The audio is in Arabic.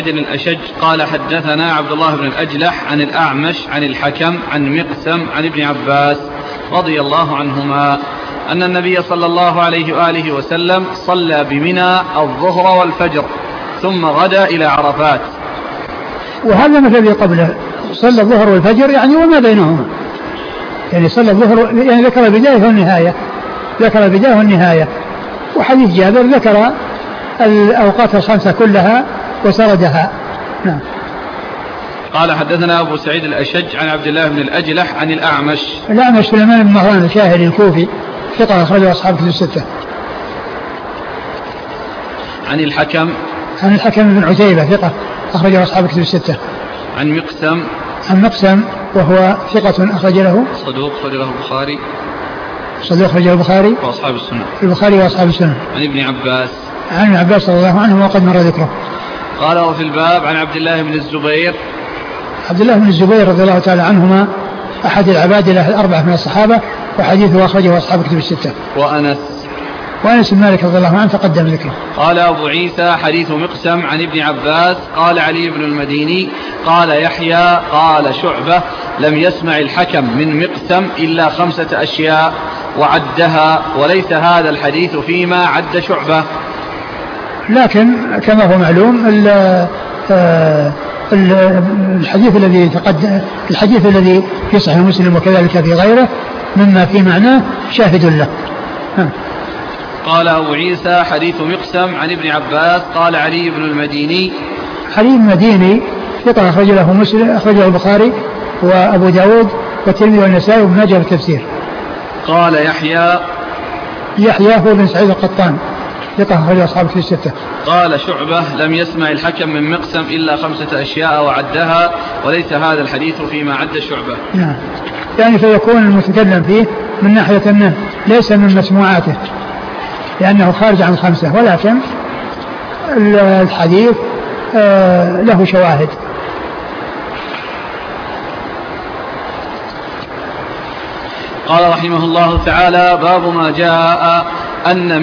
الأشج قال حدثنا عبد الله بن الأجلح عن الأعمش عن الحكم عن مقسم عن ابن عباس رضي الله عنهما أن النبي صلى الله عليه وآله وسلم صلى بمنى الظهر والفجر ثم غدا إلى عرفات. وهذا مثل الذي قبله، صلى الظهر والفجر يعني وما بينهما، يعني صلى الظهر يعني ذكر البداية والنهاية، وحديث جابر ذكر الأوقات الخمسة كلها وسردها. نعم. قال حدثنا أبو سعيد الأشج عن عبد الله بن الأجلح عن الأعمش سليمان بن مهران الشاهري الكوفي ثقة أخرجه أصحاب كتب الستة. عن الحكم بن عتيبة ثقة أخرجه أصحاب كتب الستة. عن مقسم وهو ثقة أخرج له صدوق أخرجه البخاري وأصحاب السنة. عن ابن عباس رضي الله عنه وقد مر ذكره. قال وفي الباب عن عبد الله بن الزبير رضي الله تعالى عنهما أحد العبادلة الأربعة من الصحابة، وحديثه أخرجه أصحاب كتب الستة. وأنس بن مالك رضي الله عنه تقدم ذكره. قال أبو عيسى حديث مقسم عن ابن عباس قال علي بن المديني قال يحيى قال شعبة لم يسمع الحكم من مقسم إلا 5 أشياء وعدها، وليس هذا الحديث فيما عد شعبة. لكن كما هو معلوم الحديث الذي في صحيح مسلم وكذلك في غيره مما في معناه شاهد له. قال أبو عيسى حديث مقسم عن ابن عباس قال علي بن المديني ثقة أخرجه البخاري وأبو داود والترمذي والنسائي وابن ماجه في التفسير. قال يحيى هو بن سعيد القطان ثقة أخرجه أصحاب في الستة. قال شعبة لم يسمع الحكم من مقسم إلا 5 أشياء وعدها، وليس هذا الحديث فيما عد شعبة. نعم، يعني فيكون المتكلم فيه من ناحية أنه ليس من مسموعاته لأنه خارج عن 5، ولكن الحديث له شواهد. قال رحمه الله تعالى باب ما جاء أن